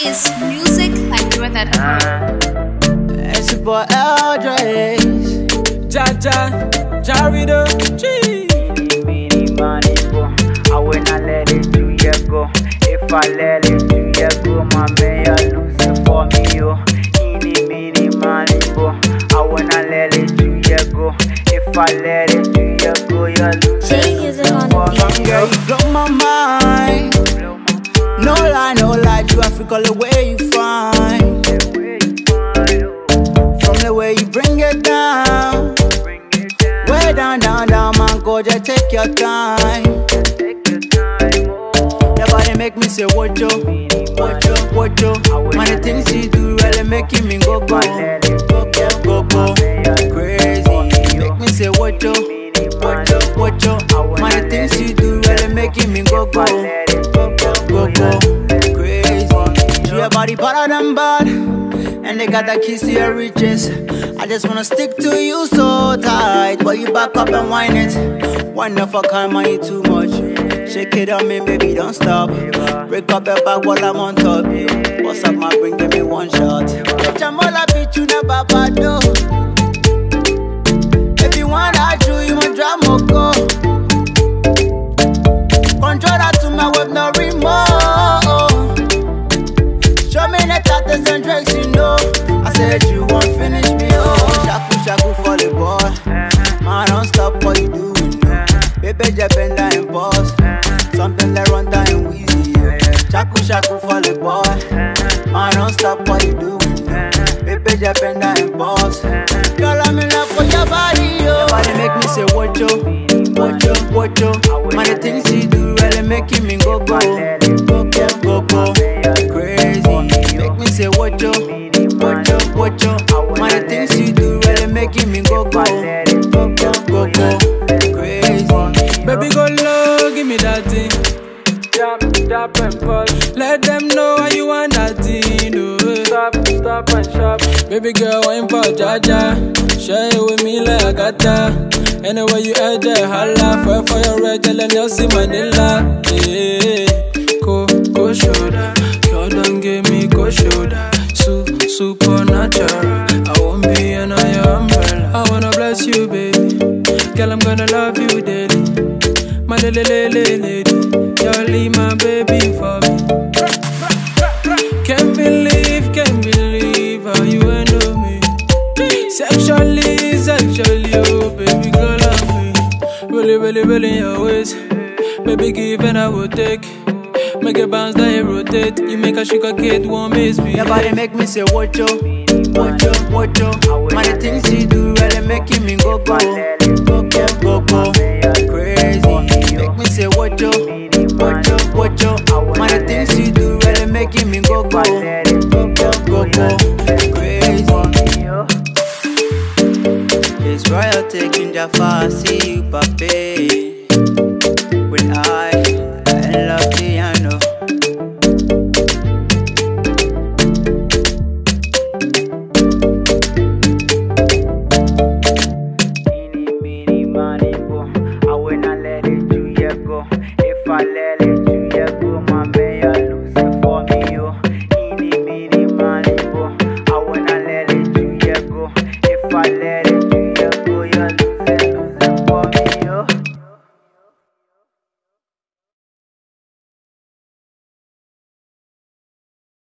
is music like you and that. It's your boy L.J. Jaja, Jarido, G. Mini money go. I will not let it 2 years go. If I let it 2 years go, my man, you lose it for me, yo. Mini money go. I will not let it 2 years go. If I let it 2 years go, you lose it for me, Girl, you blow my mind. No lie, you Africa the way you find. From the way you bring it down. Way down, man, go just take your time. Your body make me say what yo. Man, the things you do really making me go crazy. Make me say what yo. Man, the things you do really making me go crazy. Your body better than bad, and they got that keys to your riches. I just wanna stick to you so tight, but you back up and whine it. Wonderful kind, man, you too much. Shake it on me, baby, don't stop. Break up your back while I'm on top. Bust up my brain, give me one shot. Jamola beat you never bad though. If you want I do, you want drama go. Control that to my web, no remote. Show me the tattoos and tricks, you know. I said you won't finish me, oh. Shaku for the boy. Man, don't stop what you doing, no. Baby, just bend down and pause. Something like run down and wheezy, yeah. Shaku for the boy. Man, don't stop what you doing, no. Baby, just bend down and pause. Girl, I'm in love for your body, yo. Your body make me say what yo. Man, the things you do really making me go crazy. Make me say what yo. Man, the things you do really making me go crazy. Baby, go low, give me that thing. Stop and pause. Let them know how you want that thing, oh. Stop and shop. Baby girl, wine for Jaja. Share it with me like I got that. Anywhere you at there, holla. Fire for your red, tell Nelson Manila. Yeah, go shoulder. Girl, don't give me go shoulder. Supernatural. I won't be under your umbrella. I wanna bless you, baby. Girl, I'm gonna love you daily. My lady, you'll leave my baby for me. Can't believe how you handle me. Sexually, oh baby girl, love me. Really in your ways. Baby, give and I will take. Make it bounce, that it rotate. You make a sugar kid, won't miss me. Your body make me say what yo. Man, the things you do really making me go crazy. Make me say what yo. Man, the things you do really making me go crazy. It's royal taking Jaffa, see you, papi.